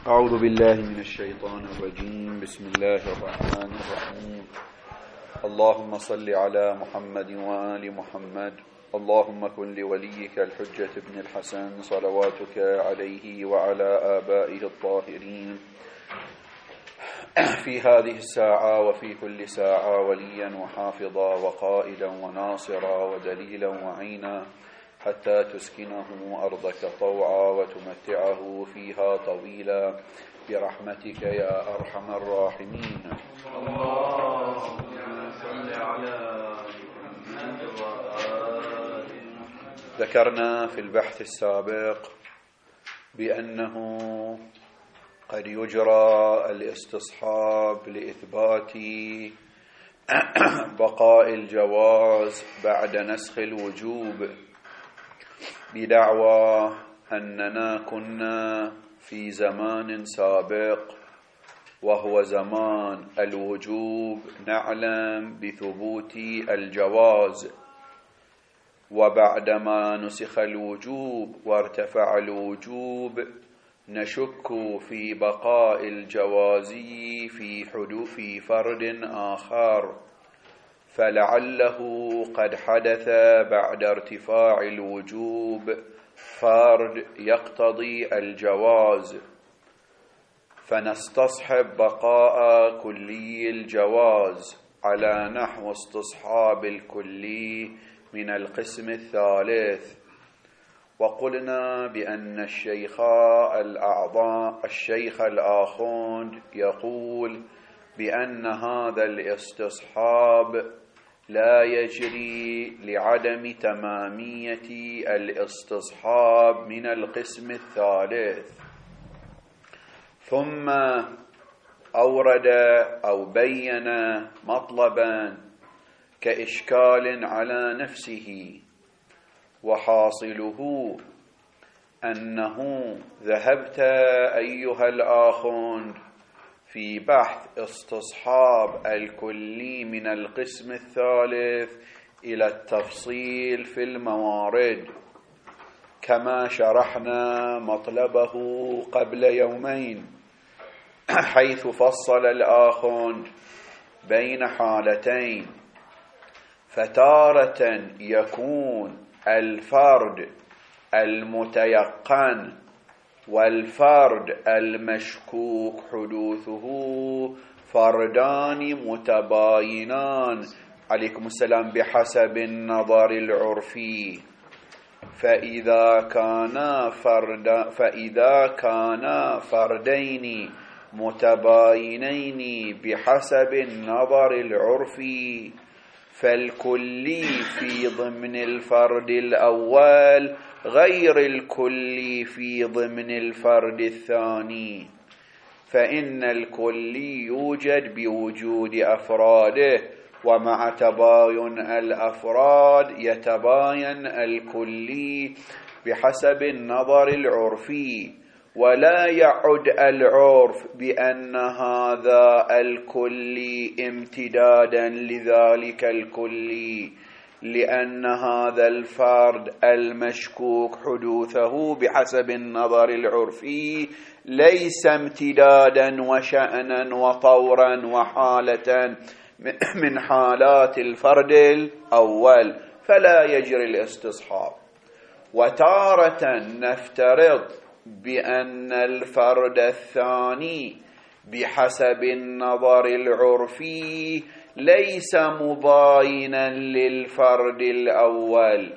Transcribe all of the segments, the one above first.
أعوذ بالله من الشيطان الرجيم. بسم الله الرحمن الرحيم. اللهم صل على محمد وآل محمد. اللهم كن لوليك الحجة بن الحسن صلواتك عليه وعلى آبائه الطاهرين في هذه الساعة وفي كل ساعة وليا وحافظا وقائدا وناصرا ودليلا وعينا حتى تسكنه أرضك طوعا وتمتعه فيها طويلا برحمتك يا أرحم الراحمين. اللهم صل على محمد وآل محمد. ذكرنا في البحث السابق بأنه قد يجرى الاستصحاب لإثبات بقاء الجواز بعد نسخ الوجوب بدعوى أننا كنا في زمان سابق وهو زمان الوجوب نعلم بثبوت الجواز، وبعدما نسخ الوجوب وارتفع الوجوب نشك في بقاء الجواز في فرد آخر، فلعله قد حدث بعد ارتفاع الوجوب فرد يقتضي الجواز، فنستصحب بقاء كلي الجواز على نحو استصحاب الكلي من القسم الثالث. وقلنا بأن الشيخ الآخوند يقول بأن هذا الاستصحاب لا يجري لعدم تمامية الاستصحاب من القسم الثالث، ثم أورد أو بين مطلبا كإشكال على نفسه، وحاصله أنه ذهبت أيها الآخوند في بحث استصحاب الكلي من القسم الثالث إلى التفصيل في الموارد كما شرحنا مطلبه قبل يومين، حيث فصل الآخوند بين حالتين، فتارة يكون الفرد المتيقن والفرد المشكوك حدوثه فردان متباينان عليكم السلام بحسب النظر العرفي، فإذا كان فردين متباينين بحسب النظر العرفي فالكلي في ضمن الفرد الأول غير الكلي في ضمن الفرد الثاني، فإن الكلي يوجد بوجود أفراده، ومع تباين الأفراد يتباين الكلي بحسب النظر العرفي، ولا يعد العرف بأن هذا الكلي امتدادا لذلك الكلي، لأن هذا الفرد المشكوك حدوثه بحسب النظر العرفي ليس امتدادا وشأنا وطورا وحالة من حالات الفرد الأول، فلا يجري الاستصحاب. وتارة نفترض بأن الفرد الثاني بحسب النظر العرفي ليس مباينا للفرد الأول،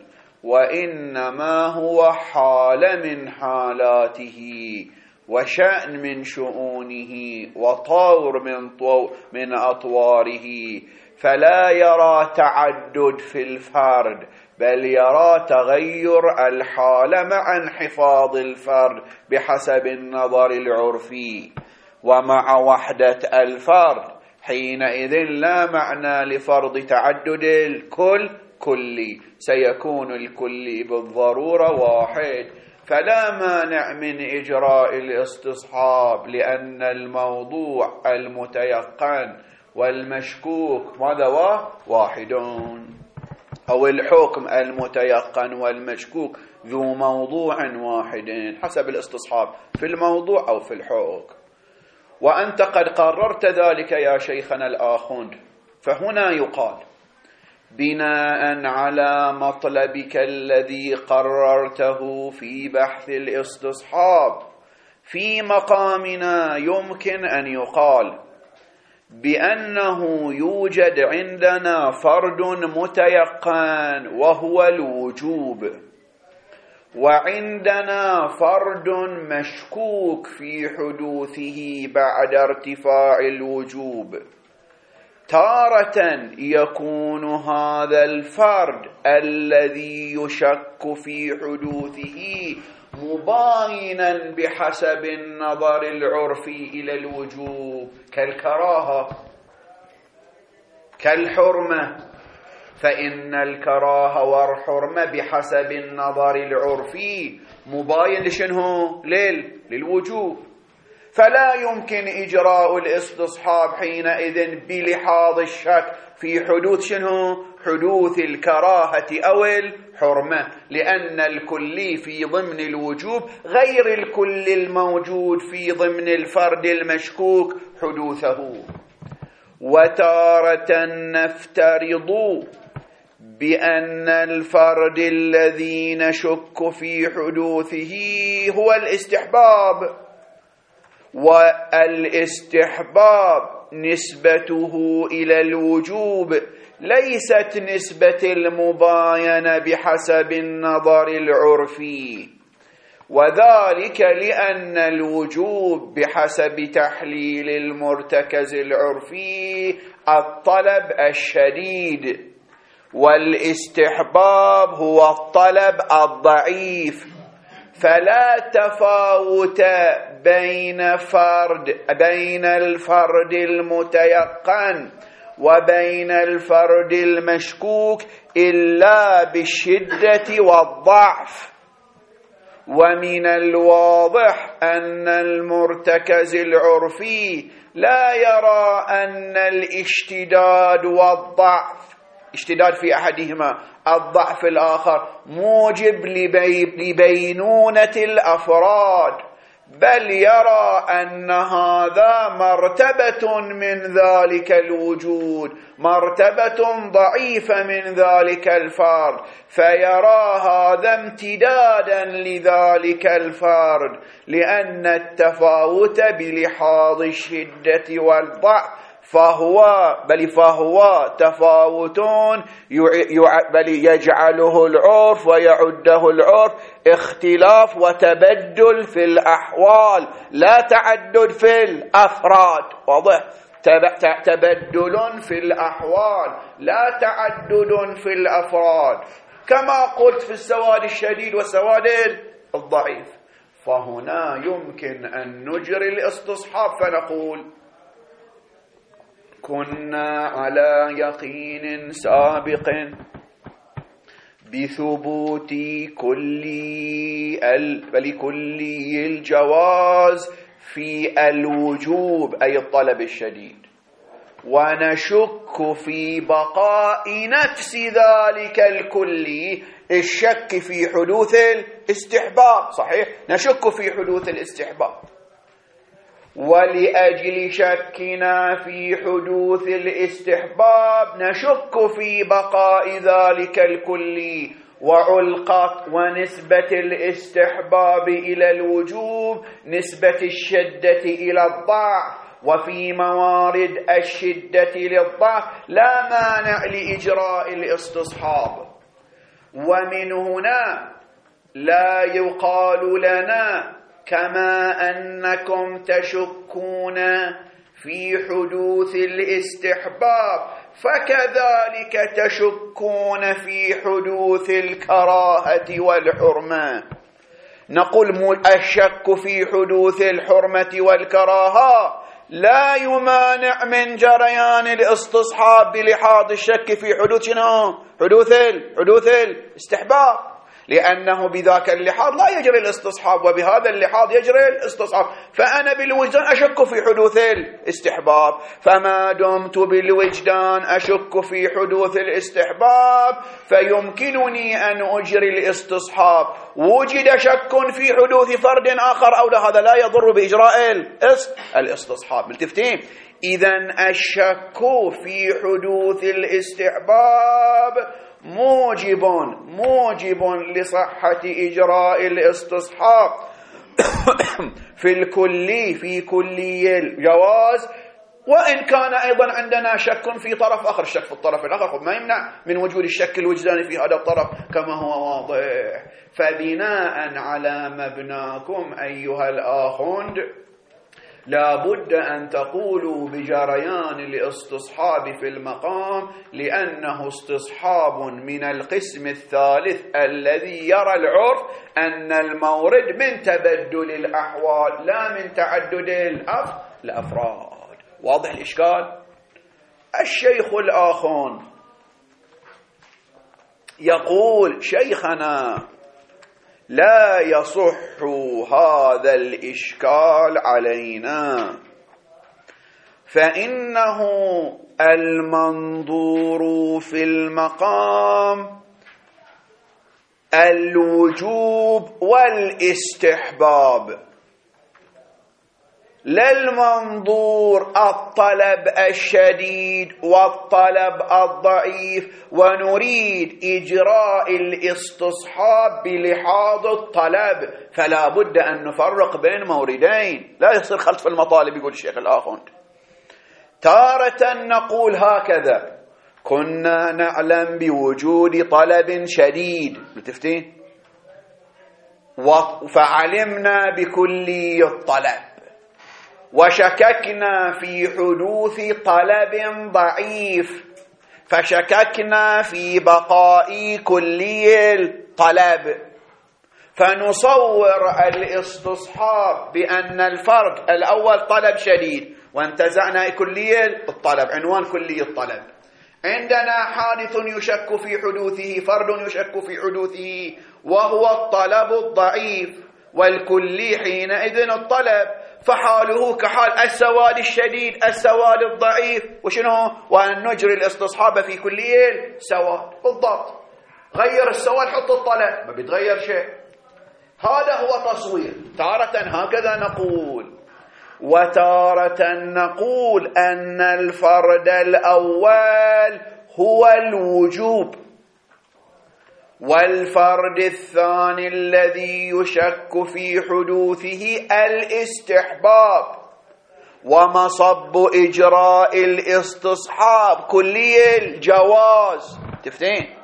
وإنما هو حال من حالاته وشأن من شؤونه وطور من أطواره، فلا يرى تعدد في الفرد بل يرى تغير الحالة مع انحفاظ الفرد بحسب النظر العرفي، ومع وحدة الفرد حينئذ لا معنى لفرض تعدد الكلي، سيكون الكلي بالضرورة واحد، فلا مانع من إجراء الاستصحاب، لأن الموضوع المتيقن والمشكوك ماذا واحدون، أو الحكم المتيقن والمشكوك ذو موضوع واحد حسب الاستصحاب في الموضوع أو في الحكم. وأنت قد قررت ذلك يا شيخنا الآخوند، فهنا يقال بناء على مطلبك الذي قررته في بحث الاستصحاب في مقامنا يمكن أن يقال بأنه يوجد عندنا فرد متيقن وهو الوجوب، وعندنا فرد مشكوك في حدوثه بعد ارتفاع الوجوب. تارة يكون هذا الفرد الذي يشك في حدوثه مباينا بحسب النظر العرفي إلى الوجوب كالكراهة كالحرمة، فإن الكراهة والحرمة بحسب النظر العرفي مباين لشنه؟ للوجوب. فلا يمكن إجراء الاستصحاب حينئذ بلحاظ الشك في حدوث شنه؟ حدوث الكراهة أو الحرمة، لأن الكلي في ضمن الوجوب غير الكل الموجود في ضمن الفرد المشكوك حدوثه. وتارة نفترض بأن الفرد الذي نشك في حدوثه هو الاستحباب، والاستحباب نسبته إلى الوجوب ليست نسبة المباينة بحسب النظر العرفي، وذلك لأن الوجوب بحسب تحليل المرتكز العرفي الطلب الشديد، والاستحباب هو الطلب الضعيف. فلا تفاوت بين الفرد المتيقن وبين الفرد المشكوك إلا بالشدة والضعف. ومن الواضح أن المرتكز العرفي لا يرى أن الاشتداد والضعف، اشتداد في أحدهما الضعف الآخر، موجب لبينونة الأفراد، بل يرى أن هذا مرتبة من ذلك الوجود، مرتبة ضعيفة من ذلك الفرد، فيرى هذا امتدادا لذلك الفرد، لأن التفاوت بلحاظ الشدة والضعف فهو تفاوت بل يجعله العرف ويعده العرف اختلاف وتبدل في الأحوال لا تعدد في الأفراد. واضح؟ تبدل في الأحوال لا تعدد في الأفراد، كما قلت في السواد الشديد والسواد الضعيف. فهنا يمكن أن نجري الاستصحاب فنقول كنا على يقين سابق بثبوت كلي الجواز في الوجوب أي الطلب الشديد، ونشك في بقاء نفس ذلك الكلي، الشك في حدوث الاستحباب. صحيح، نشك في حدوث الاستحباب، ولأجل شكنا في حدوث الاستحباب نشك في بقاء ذلك الكلي، وعلقت ونسبة الاستحباب إلى الوجوب نسبة الشدة إلى الضعف، وفي موارد الشدة للضعف لا مانع لإجراء الاستصحاب. ومن هنا لا يقال لنا كما أنكم تشكون في حدوث الاستحباب فكذلك تشكون في حدوث الكراهة والحرمة. نقول الشك في حدوث الحرمة والكراهة لا يمانع من جريان الاستصحاب بلحاظ الشك في حدوث حدوث الاستحباب، لأنه بذاك اللحاظ لا يجري الاستصحاب وبهذا اللحاظ يجري الاستصحاب، فأنا بالوجدان أشك في حدوث الاستحباب، فما دمت بالوجدان أشك في حدوث الاستحباب فيمكنني أن أجري الاستصحاب. وجد شك في حدوث فرد آخر أو لا، هذا لا يضر بإجراء الاستصحاب. ملتفتين؟ إذن الشك في حدوث الاستحباب موجب لصحة إجراء الاستصحاب في كلي الجواز، وإن كان أيضا عندنا شك في طرف آخر. الشك في الطرف الآخر ما يمنع من وجود الشك الوجداني في هذا الطرف كما هو واضح. فبناء على مبناكم أيها الآخوند لا بد أن تقولوا بجريان الاستصحاب في المقام، لأنه استصحاب من القسم الثالث الذي يرى العرف أن المورد من تبدل الأحوال لا من تعدد الأفراد. واضح الإشكال؟ الشيخ الآخون يقول: شيخنا لا يصح هذا الإشكال علينا، فإنه المنظور في المقام الوجوب والاستحباب، لا المنظور الطلب الشديد والطلب الضعيف، ونريد إجراء الاستصحاب بلحاظ الطلب، فلا بد أن نفرق بين موردين، لا يصير خلط في المطالب. يقول الشيخ الآخوند: تارة نقول هكذا: كنا نعلم بوجود طلب شديد، متفقين، فعلمنا بكلي الطلب، وشككنا في حدوث طلب ضعيف، فشككنا في بقاء كلي الطلب، فنصور الاستصحاب بأن الفرق الأول طلب شديد، وانتزعنا كلي الطلب، عنوان كلي الطلب. عندنا حادث يشك في حدوثه، فرد يشك في حدوثه، وهو الطلب الضعيف، والكلي حينئذ الطلب، فحاله كحال السواد الشديد السواد الضعيف، وشنو؟ وأن نجري الاستصحاب في كلي السواد بالضبط. غير السواد حط الطلب، ما بيتغير شيء. هذا هو تصوير. تارة هكذا نقول، وتارة نقول أن الفرد الأول هو الوجوب، والفرد الثاني الذي يشك في حدوثه الاستحباب، ومصب إجراء الاستصحاب كلي الجواز. تفتين؟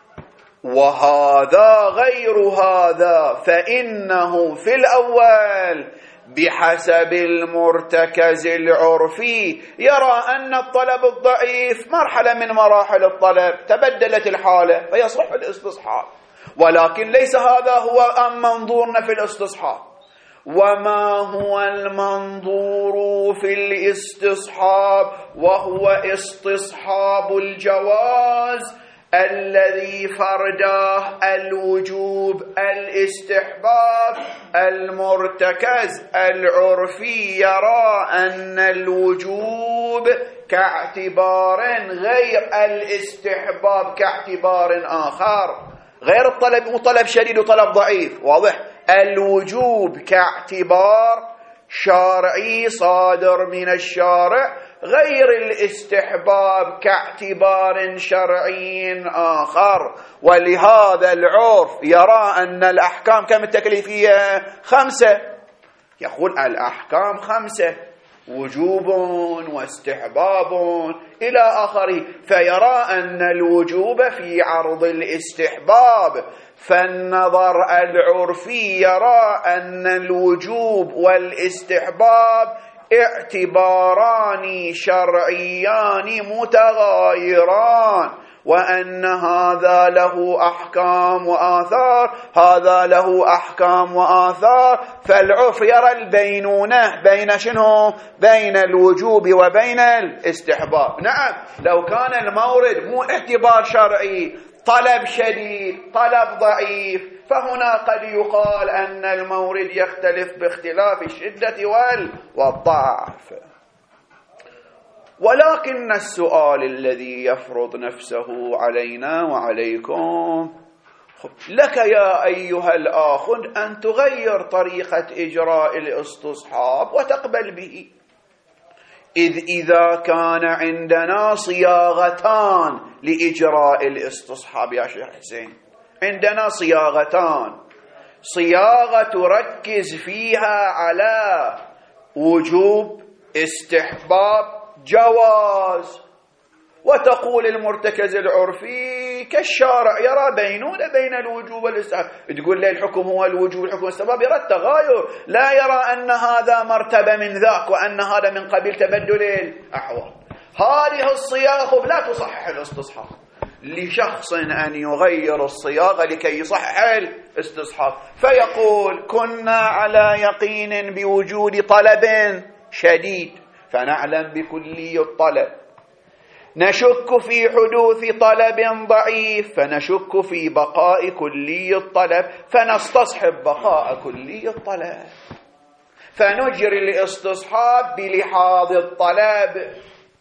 وهذا غير هذا، فإنه في الأول بحسب المرتكز العرفي يرى أن الطلب الضعيف مرحلة من مراحل الطلب، تبدلت الحالة فيصح الاستصحاب، ولكن ليس هذا هو منظورنا في الاستصحاب. وما هو المنظور في الاستصحاب؟ وهو استصحاب الجواز الذي فرداه الوجوب الاستحباب. المرتكز العرفي يرى أن الوجوب كاعتبار غير الاستحباب كاعتبار آخر، غير الطلب، وطلب شديد وطلب ضعيف. واضح؟ الوجوب كاعتبار شرعي صادر من الشارع، غير الاستحباب كاعتبار شرعي آخر. ولهذا العرف يرى أن الأحكام كم التكليفية؟ 5. يقول الأحكام 5: وجوب واستحباب إلى آخره، فيرى أن الوجوب في عرض الاستحباب. فالنظر العرفي يرى أن الوجوب والاستحباب اعتباران شرعيان متغايران، وأن هذا له أحكام وآثار، هذا له أحكام وآثار. فالعرف يرى البينونة بين شنو؟ بين الوجوب وبين الاستحباب. نعم، لو كان المورد مو اعتبار شرعي، طلب شديد طلب ضعيف، فهنا قد يقال أن المورد يختلف باختلاف الشدة والضعف. ولكن السؤال الذي يفرض نفسه علينا وعليكم: لك يا أيها الآخ أن تغير طريقة إجراء الاستصحاب وتقبل به، إذا كان عندنا صياغتان لإجراء الاستصحاب يا شيخ حسين. عندنا صياغتان: صياغة تركز فيها على وجوب، استحباب، جواز، وتقول المرتكز العرفي كالشارع يرى بينونة بين الوجوب والاستحباب، تقول لي الحكم هو الوجوب والحكم الاستحباب، يرى التغاير، لا يرى أن هذا مرتبة من ذاك وأن هذا من قبيل تبدل الأحوال. هذه الصياغة لا تصحح الاستصحاب، لشخص أن يغير الصياغة لكي يصحح الاستصحاب، فيقول: كنا على يقين بوجود طلب شديد فنعلم بكلي الطلب، نشك في حدوث طلب ضعيف فنشك في بقاء كلي الطلب، فنستصحب بقاء كلي الطلب، فنجري الاستصحاب بلحاظ الطلب.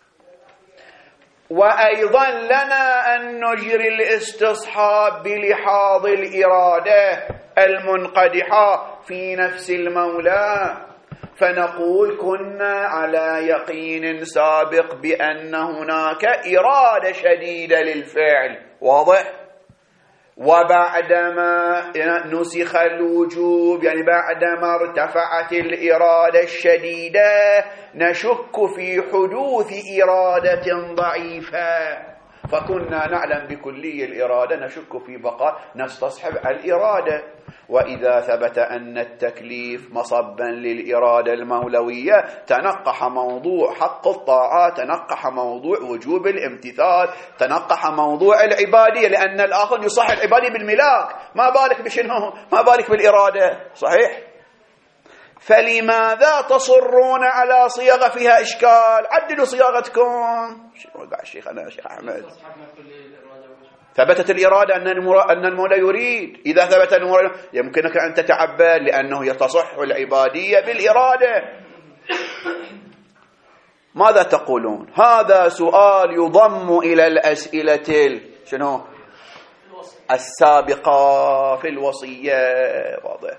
وأيضا لنا أن نجري الاستصحاب بلحاظ الإرادة المنقدحة في نفس المولى، فنقول: كنا على يقين سابق بأن هناك إرادة شديدة للفعل، واضح؟ وبعدما نسخ الوجوب، يعني بعدما ارتفعت الإرادة الشديدة، نشك في حدوث إرادة ضعيفة، فكنا نعلم بكلي الإرادة نشك في بقاء، نستصحب الإرادة. وإذا ثبت أن التكليف مصبا للإرادة المولوية، تنقح موضوع حق الطاعات، تنقح موضوع وجوب الامتثال، تنقح موضوع العبادية، لأن الآخر يصح العبادية بالملاك، ما بالك بشنو؟ ما بالك بالإرادة، صحيح؟ فلماذا تصرون على صياغة فيها إشكال؟ عدلوا صياغتكم. وقع الشيخ أنا شيخ أحمد، ثبتت الإرادة أن المولى يريد. إذا ثبت المولى يمكنك أن تتعبد، لأنه يتصح العبادية بالإرادة. ماذا تقولون؟ هذا سؤال يضم إلى الأسئلة شنو؟ السابقة في الوصية، واضح؟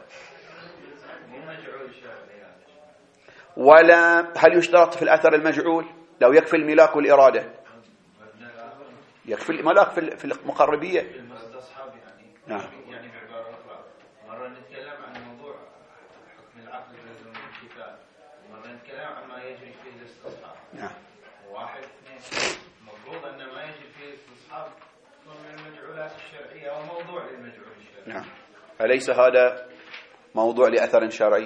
ولا هل يشترط في الأثر المجعول؟ لو يكفي الملاك والإرادة يكفي الملاك في المقربية. نعم. يعني بعبارة أخرى، مرة نتكلم عن موضوع حكم العقل لازم الامتثال، ومرة نتكلم عن ما يجري فيه الاستصحاب. نعم. واحد اثنين، المفروض أن ما يجري فيه الاستصحاب من المجعولات الشرعية أو موضوع للمجعول الشرعي. نعم. أليس هذا موضوع لأثر شرعي؟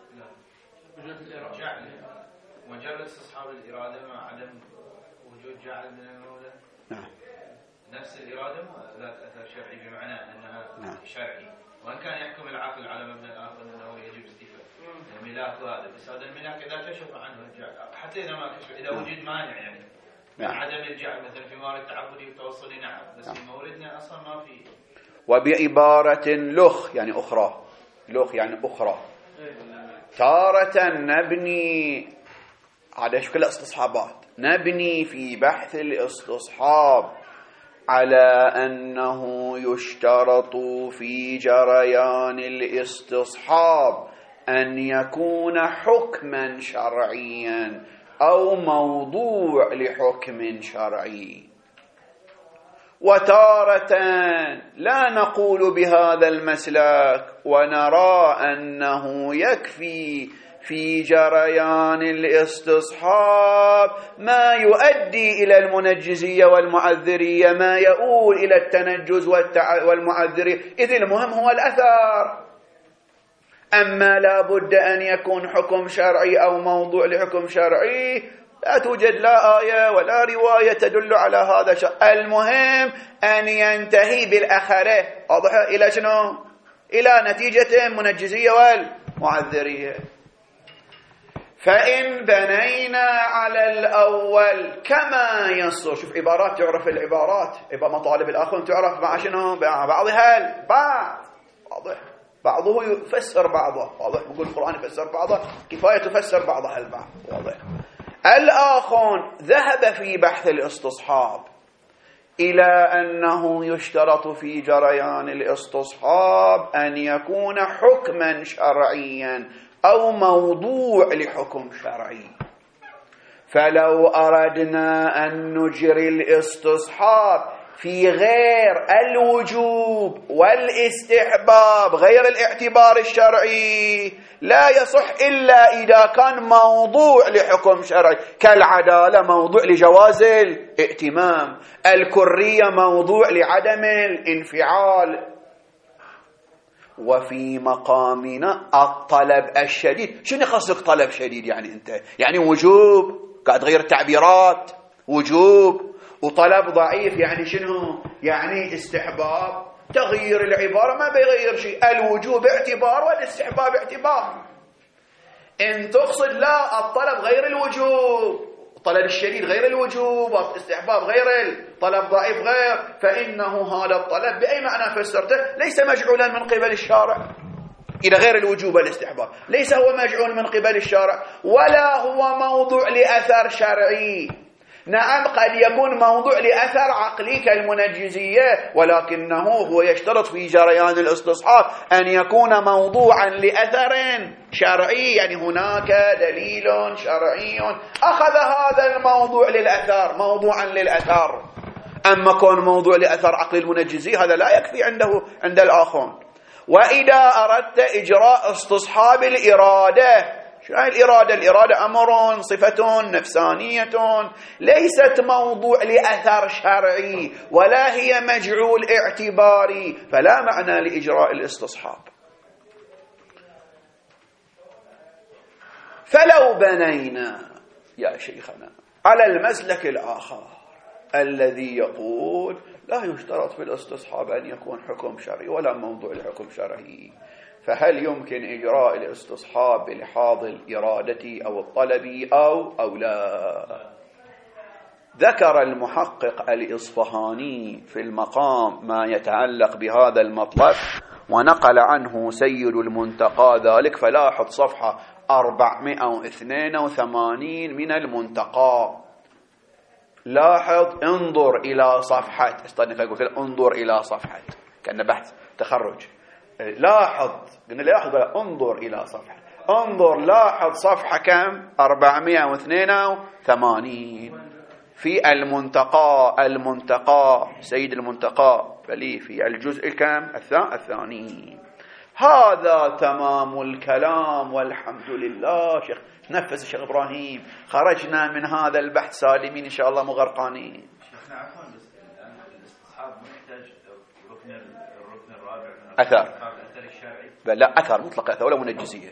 جعل مجرد استصحاب الإرادة مع عدم وجود جعل من المولى. نعم. نفس الإرادة ذات أثر شرعي، بمعنى أنها نعم. شرعي، وإن كان يحكم العقل على مبنى الآخر أنه يجب استيفاء الملاك، وهذا بس هذا الملاك إذا كشف عنه الجعل، حتى إذا ما كشف، إذا وجد مانع يعني نعم. عدم الجعل، مثلا في مورد تعبدي والتوصلي، نعم، بس نعم. في موردنا أصلا ما في. وبعبارة لخ يعني أخرى، لخ يعني أخرى، تارة نبني على شكل استصحابات، نبني في بحث الاستصحاب على أنه يشترط في جريان الاستصحاب أن يكون حكما شرعيا أو موضوع لحكم شرعي، وتارة لا نقول بهذا المسلك ونرى أنه يكفي في جريان الاستصحاب ما يؤدي إلى المنجزية والمعذرية، ما يؤول إلى التنجز والمعذرية، إذ المهم هو الأثر. أما لا بد أن يكون حكم شرعي أو موضوع لحكم شرعي، لا توجد لا آية ولا رواية تدل على هذا. المهم أن ينتهي بالأخرة، واضح؟ إلى شنو؟ إلى نتيجة منجزية والمعذرية. فإن بنينا على الأول كما يصدر، شوف عبارات تعرف العبارات، مطالب الآخر تعرف مع شنو؟ مع بعضها البعض، بعضه يفسر بعضه، واضح؟ يقول القرآن يفسر بعضه، كفاية تفسر بعضها البعض، واضح؟ الآخر ذهب في بحث الاستصحاب إلى أنه يشترط في جريان الاستصحاب أن يكون حكما شرعيا أو موضوع لحكم شرعي. فلو أردنا أن نجري الاستصحاب في غير الوجوب والاستحباب، غير الاعتبار الشرعي، لا يصح إلا إذا كان موضوع لحكم شرعي، كالعدالة موضوع لجواز الائتمام، الكرية موضوع لعدم الانفعال. وفي مقامنا الطلب الشديد، شنو قصدك طلب شديد؟ يعني أنت يعني وجوب، قاعد تغير التعبيرات، وجوب وطلب ضعيف، يعني شنو؟ يعني استحباب، تغيير العبارة ما بيغير شيء، الوجوب اعتبار والاستحباب اعتبار. إن تقصد لا الطلب غير الوجوب، الطلب الشديد غير الوجوب، والاستحباب غير الطلب ضعيف غير، فإنه هذا الطلب بأي معنى فسرته ليس مجعولا من قبل الشارع. إلى غير الوجوب والاستحباب ليس هو مجعول من قبل الشارع، ولا هو موضوع لأثر شرعي. نعم قد يكون موضوع لأثر عقلي كالمنجزية، ولكنه هو يشترط في جريان الاستصحاب أن يكون موضوعا لأثر شرعي، يعني هناك دليل شرعي أخذ هذا الموضوع للأثر موضوعا للأثر. أما كون موضوع لأثر عقلي المنجزي هذا لا يكفي عند الآخرون. وإذا أردت إجراء استصحاب الإرادة، شو هي الإرادة؟ الإرادة أمر صفة نفسانية ليست موضوع لأثر شرعي ولا هي مجعول اعتباري، فلا معنى لإجراء الاستصحاب. فلو بنينا يا شيخنا على المسلك الآخر الذي يقول لا يشترط في الاستصحاب أن يكون حكم شرعي ولا موضوع لحكم شرعي، فهل يمكن إجراء الاستصحاب بلحاظ الإرادة أو الطلب أو لا؟ ذكر المحقق الإصفهاني في المقام ما يتعلق بهذا المطلب، ونقل عنه سيد المنتقى ذلك، فلاحظ صفحة 482 من المنتقى. لاحظ، انظر إلى صفحة، انظر إلى صفحة، كأنه بحث تخرج. لاحظ، قلنا لاحظ، انظر إلى صفحة، انظر لاحظ صفحة كم؟ 482 في المنتقى سيد المنتقى بلي في الجزء كم؟ الثاني. هذا تمام الكلام والحمد لله. شيخ نفس الشيخ إبراهيم، خرجنا من هذا البحث سالمين إن شاء الله مغرقانين. شيخنا عفوا، بس الاستصحاب محتاج الركن الرابع من أثر الشرعي، لا أثر مطلق، أثر ولا منجزية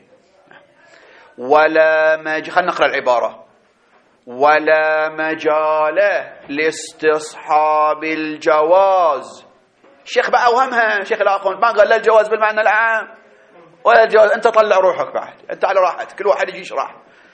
ولا خلينا نقرأ العبارة: ولا مجال لاستصحاب الجواز. الشيخ بقى أوهمها شيخ الآخر، ما قال لا الجواز بالمعنى العام ولا الجواز، أنت طلع روحك بعد، أنت على راحتك، كل واحد يجي يشرح.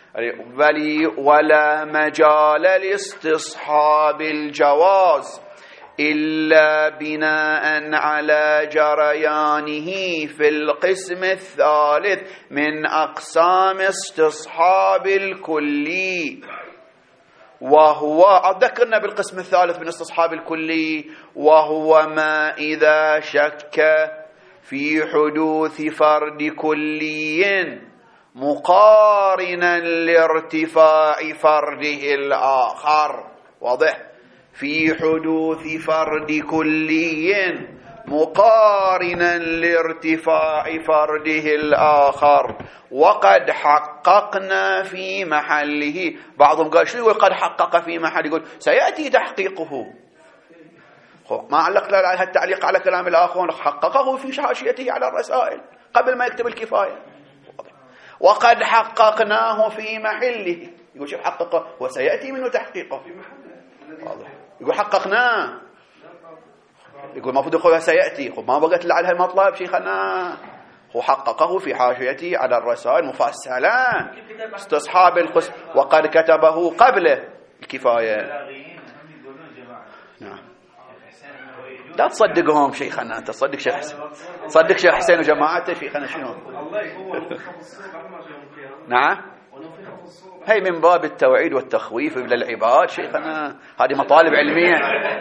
ولا مجال لاستصحاب الجواز إلا بناء على جريانه في القسم الثالث من أقسام استصحاب الكلي، وهو ذكرنا بالقسم الثالث من استصحاب الكلي، وهو ما إذا شك في حدوث فرد كلي مقارنا لارتفاع فرده الآخر. واضح؟ في حدوث فرد كلي مقارنا لارتفاع فرده الآخر، وقد حققنا في محله. بعضهم قال شو يقول قد حقق في محله؟ يقول سيأتي تحقيقه. ما علق له التعليق على كلام الآخرون، حققه في حاشيته على الرسائل قبل ما يكتب الكفاية. وقد حققناه في محله، يقول شوف حققه وسيأتي منه تحقيقه. واضح؟ يقول حققناه، يقول المفروض يقول سيأتي، ما بقت إلا على هالمطلب شيخنا. هو حققه في حاشيته على الرسائل مفصلا استصحاب القسم، وقد كتبه قبل الكفاية. يقولون جماعة نعم لا تصدقهم شيخنا، أنت تصدق شيخ حسين، صدق شيخ حسين وجماعته شيخنا شنو؟ نعم، هي من باب التوعيد والتخويف للعباد شيخنا، هذه مطالب علمية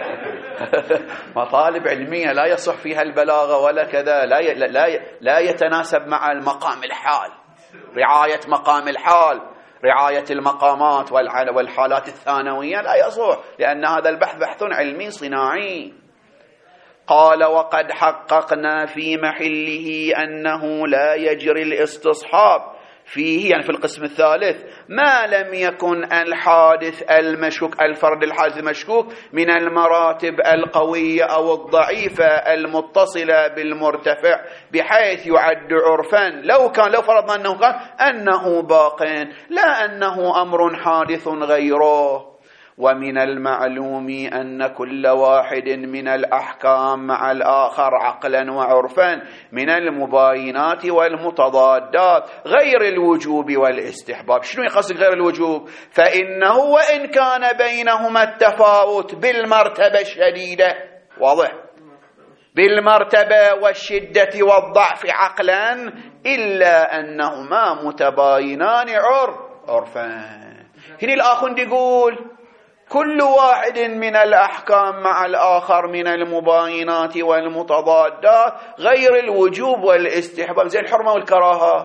مطالب علمية لا يصح فيها البلاغة ولا كذا، لا يتناسب مع المقام الحال، رعاية مقام الحال، رعاية المقامات والحالات الثانوية لا يصح، لأن هذا البحث بحث علمي صناعي. قال وقد حققنا في محله أنه لا يجري الاستصحاب فيه، يعني في القسم الثالث، ما لم يكن الحادث المشكوك، الفرد الحادث المشكوك من المراتب القوية أو الضعيفة المتصلة بالمرتفع بحيث يعد عرفا، لو فرضنا أنه باق، لا أنه أمر حادث غيره. ومن المعلوم أن كل واحد من الأحكام مع الآخر عقلا وعرفا من المباينات والمتضادات غير الوجوب والاستحباب. شنو يقصد غير الوجوب؟ فإنه وإن كان بينهما التفاوت بالمرتبة الشديدة، واضح، بالمرتبة والشدة والضعف عقلا، إلا أنهما متباينان عرفا. هنا الآخوند يقول كل واحد من الأحكام مع الآخر من المباينات والمتضادات غير الوجوب والاستحباب، زي الحرمة والكراهة.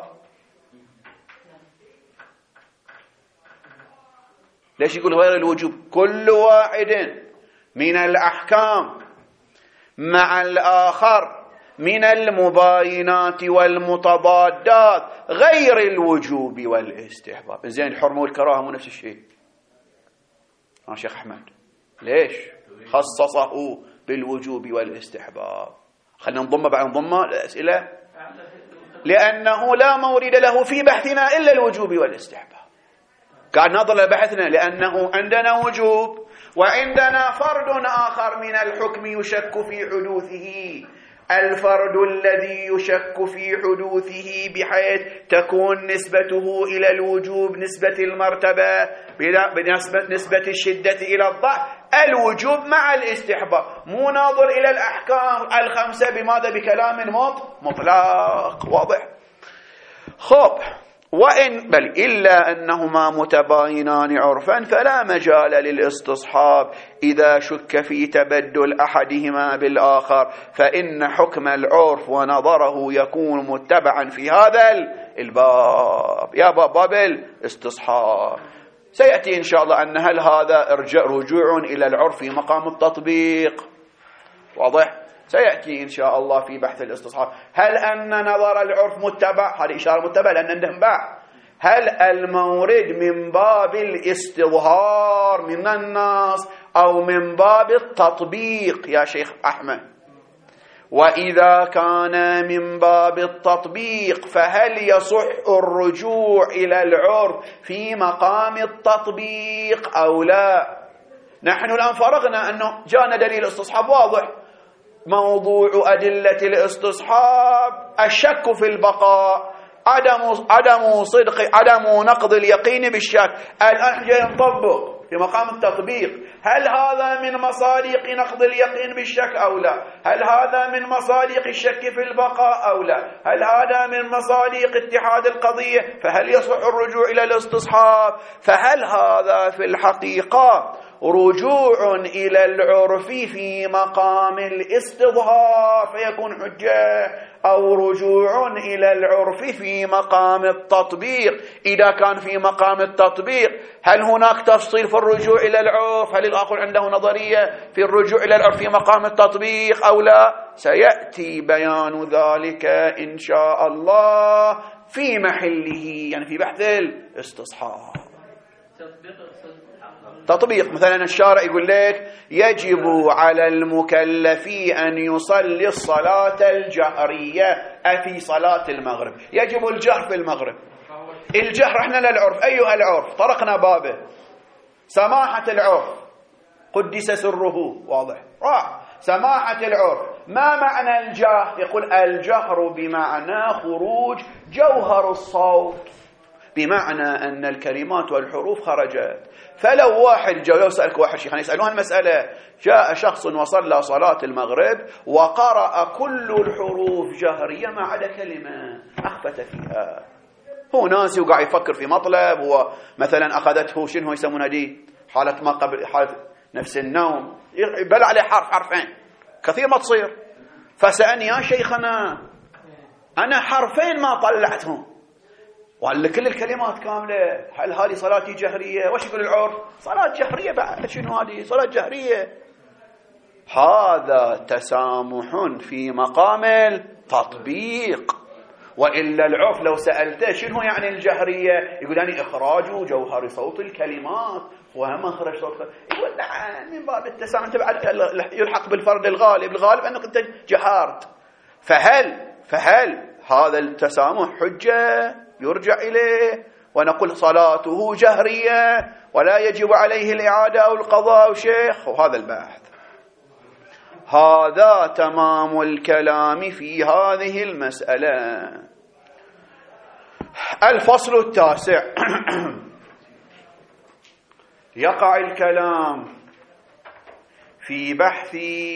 ليش يقول غير الوجوب؟ كل واحد من الأحكام مع الآخر من المباينات والمتضادات غير الوجوب والاستحباب. زين الحرمة والكراهة مو نفس الشيء؟ شيخ أحمد ليش خصصه بالوجوب والاستحباب؟ خلينا نضم بعد نضم الأسئلة، لأنه لا مورد له في بحثنا إلا الوجوب والاستحباب. قاعد نظر لبحثنا لأنه عندنا وجوب وعندنا فرد آخر من الحكم يشك في حدوثه، الفرد الذي يشك في حدوثه بحيث تكون نسبته إلى الوجوب نسبة المرتبة بنسبة الشدة إلى الضعف، الوجوب مع الاستحباب، مو ناظر إلى الأحكام الخمسة بماذا؟ بكلام مطلق، واضح. خب، وإن بل إلا أنهما متباينان عرفا فلا مجال للاستصحاب إذا شك في تبدل أحدهما بالآخر، فإن حكم العرف ونظره يكون متبعا في هذا الباب، يا باب الاستصحاب. سيأتي إن شاء الله أن هل هذا رجوع إلى العرف في مقام التطبيق، واضح، سيأتي إن شاء الله في بحث الاستصحاب. هل أن نظر العرف متبع؟ هذه إشارة متبع لأن عندهم باع. هل المورد من باب الاستظهار من النص أو من باب التطبيق يا شيخ أحمد؟ وإذا كان من باب التطبيق فهل يصح الرجوع إلى العرف في مقام التطبيق أو لا؟ نحن الآن فرغنا أنه جاءنا دليل استصحاب واضح، موضوع أدلة الاستصحاب الشك في البقاء، عدم نقض اليقين بالشك. الآن جاي نطبق في مقام التطبيق، هل هذا من مصادق نقض اليقين بالشك أو لا؟ هل هذا من مصادق الشك في البقاء أو لا؟ هل هذا من مصادق اتحاد القضية؟ فهل يصح الرجوع إلى الاستصحاب؟ فهل هذا في الحقيقة رجوع إلى العرف في مقام الاستظهار فيكون حجة، أو رجوع إلى العرف في مقام التطبيق؟ إذا كان في مقام التطبيق هل هناك تفصيل في الرجوع إلى العرف؟ هل الآخر عنده نظرية في الرجوع إلى العرف في مقام التطبيق أو لا؟ سيأتي بيان ذلك إن شاء الله في محله، يعني في بحث الاستصحاب. تطبيق مثلا الشارع يقول لك يجب على المكلف أن يصلي الصلاة الجهرية في صلاة المغرب، يجب الجهر في المغرب. الجهر احنا للعرف، أيها العرف طرقنا بابه، سماحة العرف قدس سره، واضح، سماحة العرف. ما معنى الجهر؟ يقول الجهر بمعنى خروج جوهر الصوت، بمعنى أن الكلمات والحروف خرجت. فلو واحد جاء يسألك واحد شيخ يسألون المسألة، جاء شخص وصلى صلاة المغرب وقرأ كل الحروف جهرية ما عدا كلمة أخفت فيها، هو ناسي وقاعد يفكر في مطلب، هو مثلا أخذته شنو يسمونها دي حالة ما قبل حالة نفس النوم، بل عليه حرف حرفين كثير ما تصير. فسألني يا شيخنا أنا حرفين ما طلعتهم وقال كل الكلمات كاملة، هل هذه صلاتي جهرية؟ وش يقول العرف؟ صلاة جهرية بعد، شنو هذه صلاة جهرية؟ هذا تسامح في مقام التطبيق، وإلا العرف لو سألته شنو يعني الجهرية يقول يعني إخراج جوهر صوت الكلمات وما خرج صوت، يقول نعم من باب التسامح، أنت بعد يلحق بالفرد الغالب، الغالب أنك أنت جهرت. فهل هذا التسامح حجة يرجع إليه ونقول صلاته جهرية ولا يجب عليه الإعادة أو القضاء أو شيخ؟ وهذا البحث، هذا تمام الكلام في هذه المسألة. الفصل التاسع يقع الكلام في بحث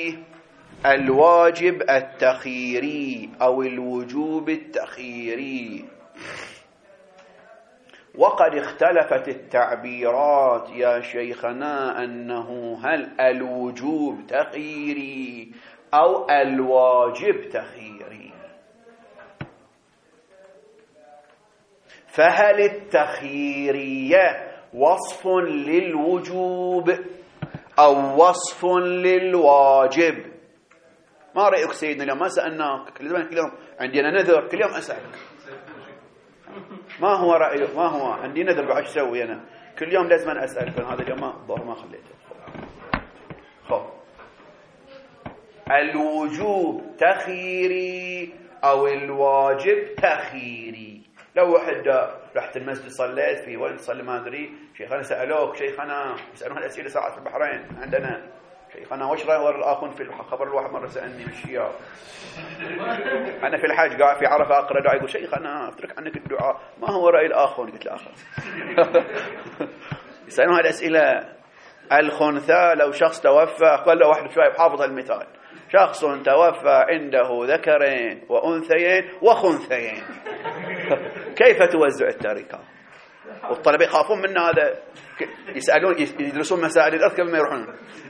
الواجب التخييري أو الوجوب التخييري. وقد اختلفت التعبيرات يا شيخنا أنه هل الوجوب تخييري أو الواجب تخييري. فهل التخييرية وصف للوجوب أو وصف للواجب؟ ما رأيك سيدنا؟ اليوم ما سألناك، كل يوم عندنا نذر، كل يوم أسألك ما هو رأيك، ما هو عندي نذر بعد أسوي أنا كل يوم لازم أسألك. هذا اليوم الظهر ما خليته. خب الوجوب تخييري أو الواجب تخييري. لو واحد رحت المسجد صليت في ولد صلي ما أدري شيخنا سألوك، شيخنا يسألون هالأسئلة ساعات في البحرين عندنا، شيخنا وش رأي الآخون في الخبر؟ الواحد مرة سألني بالشياء أنا في الحج قاعد في عرفة أقرأ دعاء، يقول شيخنا أفترك عنك الدعاء، ما هو رأي الآخون؟ قلت له آخر يسألون هالأسئلة. الخنثى لو شخص توفى، قال له واحد شوي حافظ المثال، شخص توفى عنده ذكرين وأنثيين وخنثيين كيف توزع التركة؟ والطلبة يخافون من هذا، يسألون يدرسون مسائل الأرض قبل ما يروحون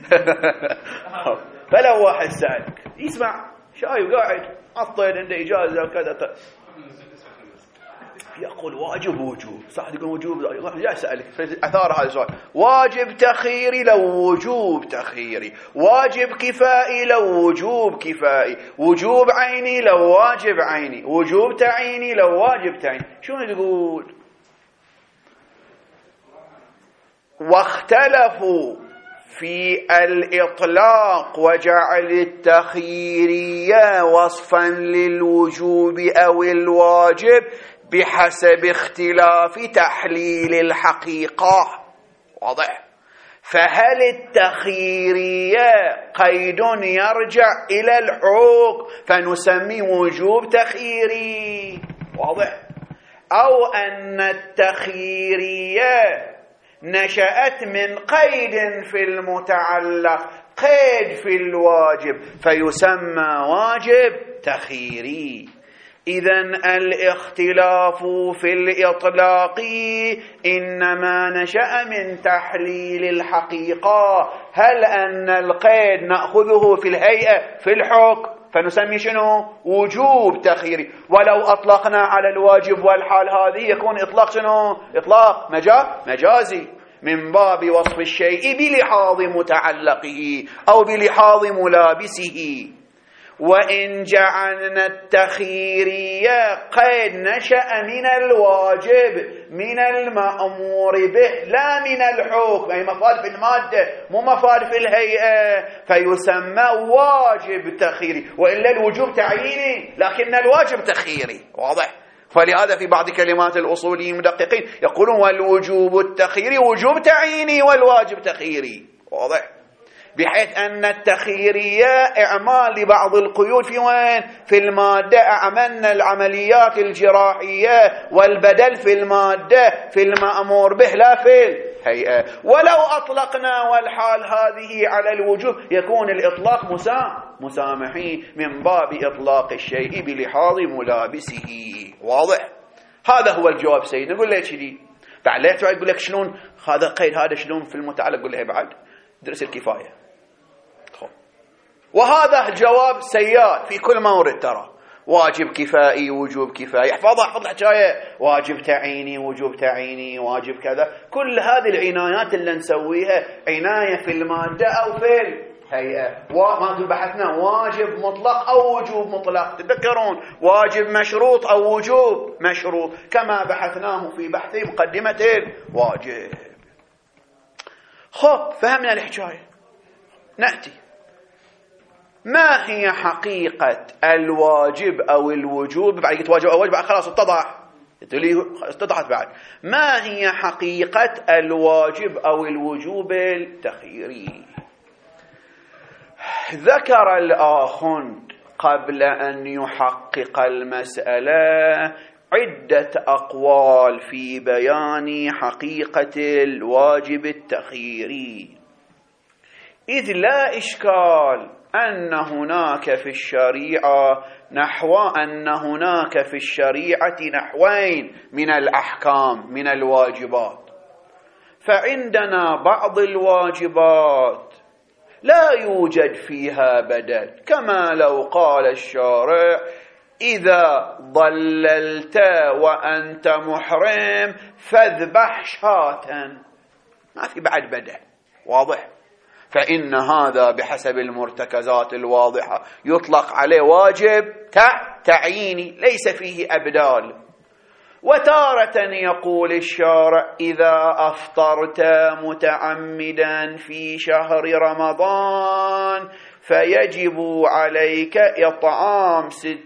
فلو واحد سألك يسمع شاي وقاعد عطل عنده إجازة وكذا يقول واجب وجوب، صح يقول وجوب، لا أسألك أثار هذا السؤال، واجب تخييري لو وجوب تخييري، واجب كفائي لو وجوب كفائي، وجوب عيني لو واجب عيني، وجوب تعيني لو واجب تعيني، شو تقول؟ واختلفوا في الإطلاق وجعل التخييرية وصفا للوجوب أو الواجب بحسب اختلاف تحليل الحقيقة. واضح؟ فهل التخييرية قيد يرجع إلى الحكم فنسمي وجوب تخييري؟ واضح؟ أو أن التخييرية نشأت من قيد في المتعلق، قيد في الواجب فيسمى واجب تخييري. إذن الاختلاف في الإطلاق إنما نشأ من تحليل الحقيقة. هل أن القيد نأخذه في الهيئة في الحكم فنسمي شنو؟ وجوب تخييري. ولو أطلقنا على الواجب والحال هذه يكون إطلاق شنو؟ إطلاق مجازي من باب وصف الشيء بلحاظ متعلقه أو بلحاظ ملابسه. وإن جعلنا التخييرية قيد نشأ من الواجب من المأمور به لا من الحكم، أي مفاد في المادة مو مفاد في الهيئة، فيسمى واجب تخييري، وإلا الوجوب تعييني لكن الواجب تخييري. واضح؟ فلهذا في بعض كلمات الأصوليين المدققين يقولون والوجوب التخييري وجوب تعييني والواجب تخييري. واضح؟ بحيث أن التخييرية إعمال لبعض القيود في وين؟ في المادة. أعملنا العمليات الجراحية والبدل في المادة في المأمور به لا في الهيئة. ولو أطلقنا والحال هذه على الوجوب يكون الإطلاق مسامحين من باب إطلاق الشيء بلحاظ ملابسه. واضح؟ هذا هو الجواب سيدنا. نقول لك شدي بعد لا تقول لك شلون هذا قيد هذا شلون في المتعلق. قول له بعد درس الكفاية. وهذا الجواب سياد في كل مورد. ترى واجب كفائي وجوب كفائي احفظ الحكاية. واجب تعيني وجوب تعيني واجب كذا. كل هذه العنايات اللي نسويها عناية في المادة أو في الهيئة. وما بحثنا واجب مطلق أو وجوب مطلق. تذكرون واجب مشروط أو وجوب مشروط كما بحثناه في بحث مقدمة الواجب. خب فهمنا الحكاية. نأتي ما هي حقيقة الواجب أو الوجوب. بعد قلت واجب أو واجب خلاص اتضحت. بعد ما هي حقيقة الواجب أو الوجوب التخييري؟ ذكر الآخوند قبل أن يحقق المسألة عدة أقوال في بيان حقيقة الواجب التخييري، إذ لا إشكال أن هناك في الشريعة نحوين من الأحكام من الواجبات. فعندنا بعض الواجبات لا يوجد فيها بدل، كما لو قال الشارع إذا ضللت وأنت محرم فاذبح شاة، ما في بعد بدل. واضح؟ فإن هذا بحسب المرتكزات الواضحة يطلق عليه واجب تعييني ليس فيه أبدال. وتارة يقول الشارع إذا أفطرت متعمدا في شهر رمضان فيجب عليك إطعام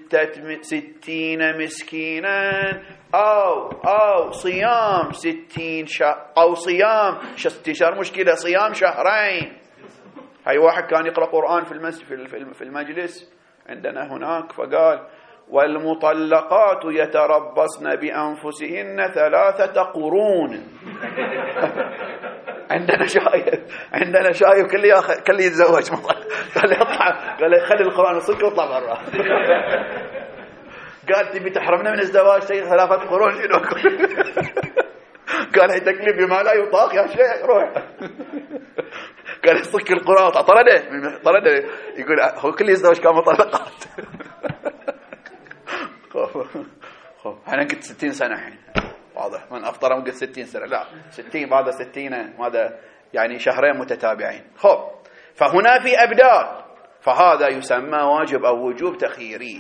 60 مسكينا أو صيام 60 شهر أو صيام 6 شهر. مشكلة صيام شهرين. هاي واحد كان يقرأ قرآن في المجلس عندنا هناك فقال والمطلقات يتربصن بأنفسهن 3 قرون. عندنا شايب كل يتزوج قال يطلع قال خلي القرآن الصدق ويطلع برا. قال تبي تحرمنا من الزواج 3 قرون. قال هي تكليف بما لا يطاق يا شيخ روح. قال يصك القرآن طرده يقول هو كل يتزوج كان مطلقات. انا قلت 60 سنة الحين واضح من افطر قلت 60 سنة لا 60 بعد 60 هذا يعني شهرين متتابعين. خب فهنا في أبدال، فهذا يسمى واجب أو وجوب تخييري.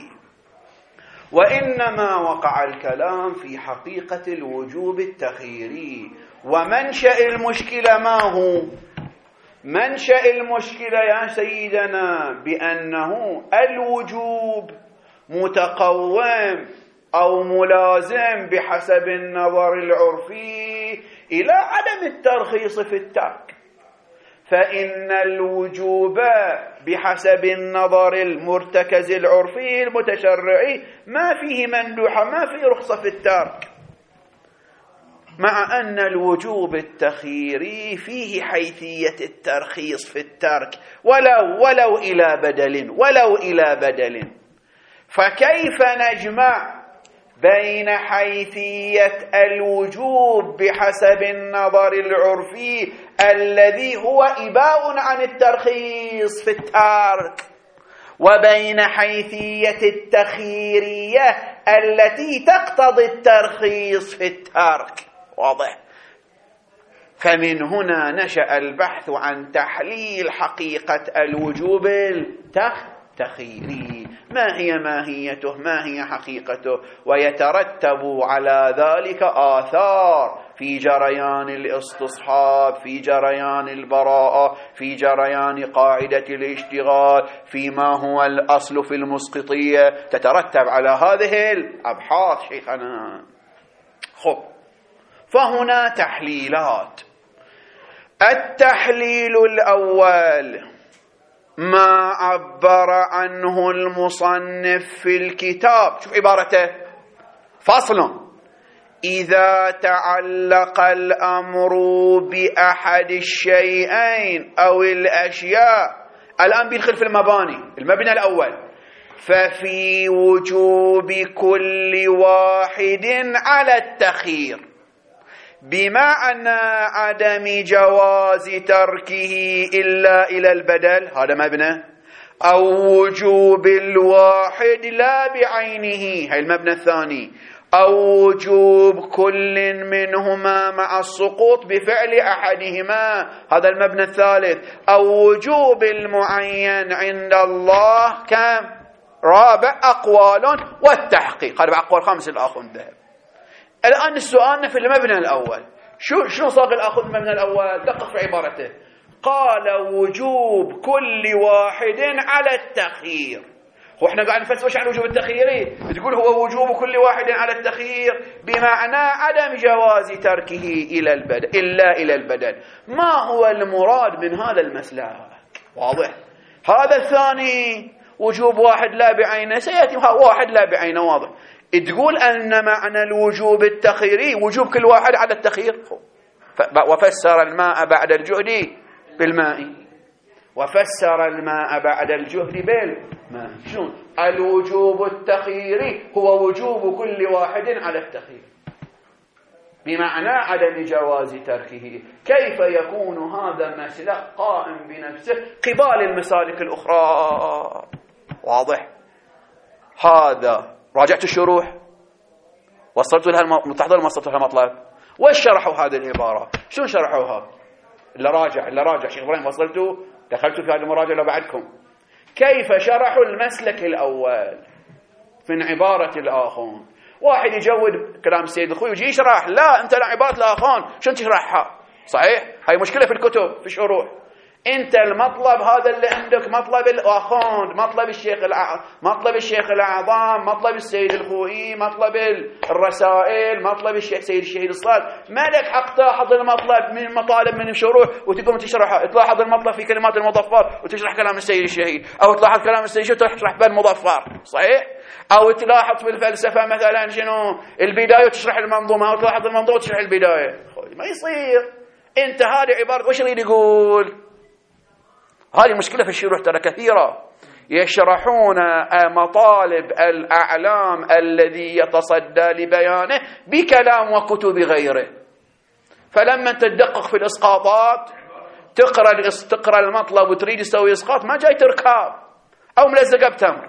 وإنما وقع الكلام في حقيقة الوجوب التخييري. ومنشأ المشكلة ما هو؟ منشأ المشكلة يا سيدنا بأنه الوجوب متقوم أو ملازم بحسب النظر العرفي إلى عدم الترخيص في الترك. فإن الوجوب بحسب النظر المرتكز العرفي المتشرعي ما فيه مندوحة، ما فيه رخصة في الترك، مع أن الوجوب التخييري فيه حيثية الترخيص في الترك ولو إلى بدل. فكيف نجمع بين حيثية الوجوب بحسب النظر العرفي الذي هو إباء عن الترخيص في الترك وبين حيثية التخييرية التي تقتضي الترخيص في الترك؟ واضح؟ فمن هنا نشأ البحث عن تحليل حقيقة الوجوب التخييري. ما هي ماهيته؟ ما هي حقيقته؟ ويترتب على ذلك آثار في جريان الاستصحاب، في جريان البراءة، في جريان قاعدة الاشتغال، فيما هو الأصل في المسقطية، تترتب على هذه الأبحاث شيخنا. خب فهنا تحليلات. التحليل الأول ما عبر عنه المصنف في الكتاب. شوف عبارته: فصل: إذا تعلق الأمر بأحد الشيئين أو الأشياء. الآن بيدخل في المبنى الأول: ففي وجوب كل واحد على التخيير، بمعنى عدم جواز تركه إلا إلى البدل، هذا مبنى، أو وجوب الواحد لا بعينه، هاي المبنى الثاني، أو وجوب كل منهما مع السقوط بفعل أحدهما، هذا المبنى الثالث، أو وجوب المعين عند الله كم؟ رابع أقوال والتحقيق، هذا أقوال خامس الآخر ذهب. الآن السؤال في المبنى الأول، شنو صاغ الآخر المبنى الأول؟ دقق في عبارته: قال وجوب كل واحد على التخيير. هو احنا قاعد نفسر وش عن وجوب التخيير؟ تقول هو وجوب كل واحد على التخيير بمعنى عدم جواز تركه إلا إلى البدل. ما هو المراد من هذا المسلك؟ واضح. هذا الثاني وجوب واحد لا بعينه، سيأتي واحد لا بعينه، واضح. تقول أن معنى الوجوب التخييري وجوب كل واحد على التخيير. وفسر الماء بعد الجهد بالماء، وفسر الماء بعد الجهد بالماء. شنو الوجوب التخييري؟ هو وجوب كل واحد على التخيير بمعنى عدم جواز تركه. كيف يكون هذا مسلك قائم بنفسه قبال المسالك الأخرى؟ واضح. هذا راجعت الشروح، وصلت لها المتحضر، ما وصلت لها مطلب، وش شرحوا هذه العبارة؟ شنو شرحوها؟ اللي راجع شيخ إبراهيم، وصلتوا دخلتوا في هذه المراجعة لو بعدكم. كيف شرحوا المسلك الأول في عبارة الآخون؟ واحد يجود كلام السيد الخوي ويجي يشرح، لا أنت عبارة الآخون شنو تشرحها؟ صحيح، هاي مشكلة في الكتب في الشروح. أنت المطلب هذا اللي عندك مطلب الآخوند، مطلب الشيخ الأعظم، مطلب السيد الخوئي، مطلب الرسائل، مطلب الشيخ سيد الشهيد الصاد. ما لك حق تلاحظ المطلب من مطالب من الشروح وتقوم تشرحها. تلاحظ المطلب في كلمات المظفر وتشرح كلام السيد الشهيد، أو تلاحظ كلام السيد الشهيد وتشرح بالمظفر، صحيح؟ أو تلاحظ في الفلسفة مثلا شنو البداية وتشرح المنظومة، أو تلاحظ المنظومة وتشرح البداية. ما يصير. أنت هذه عبارة وش يريد يقول؟ هذه مشكلة في الشروح ترى كثيرة، يشرحون مطالب الأعلام الذي يتصدى لبيانه بكلام وكتب غيره، فلما تدقق في الإسقاطات تقرأ المطلب وتريد تسوي إسقاط، ما جاي تركاب أو ملزقة بتمر.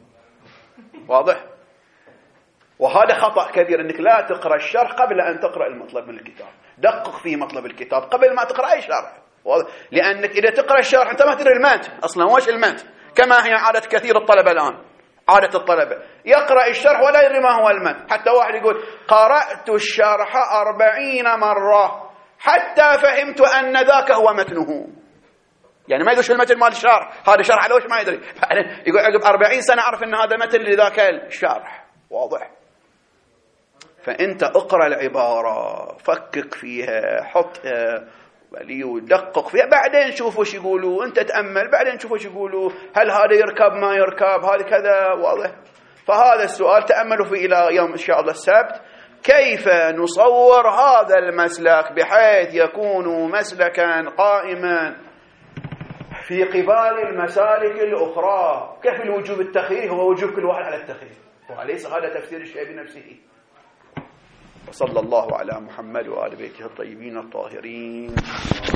واضح؟ وهذا خطأ كبير، أنك لا تقرأ الشرح قبل أن تقرأ المطلب من الكتاب. دقق في مطلب الكتاب قبل ما تقرأ أي شرح، لأنك إذا تقرأ الشرح أنت ما تدري المتن أصلا وش المتن، كما هي عادة كثير الطلبة الآن. عادة الطلبة يقرأ الشرح ولا يدري ما هو المتن. حتى واحد يقول قرأت الشرح 40 مرة حتى فهمت أن ذاك هو متنه، يعني ما يدري المتن مال الشرح، هذا شرح على وش ما يدري. يقول عقب 40 سنة أعرف أن هذا متن لذاك الشرح. واضح؟ فأنت اقرأ العبارة، فكك فيها، حطها ودقق فيها، بعدين شوف وش يقولوا، أنت تأمل بعدين شوف وش يقولوا، هل هذا يركب ما يركب، هذا كذا. واضح؟ فهذا السؤال تأملوا فيه إلى يوم إن شاء الله السبت، كيف نصور هذا المسلك بحيث يكون مسلكا قائما في قبال المسالك الأخرى. كيف الوجوب التخيير هو وجوب كل واحد على التخيير، وليس هذا تفسير الشيء بنفسه. وصلى الله على محمد وآل بيته الطيبين الطاهرين.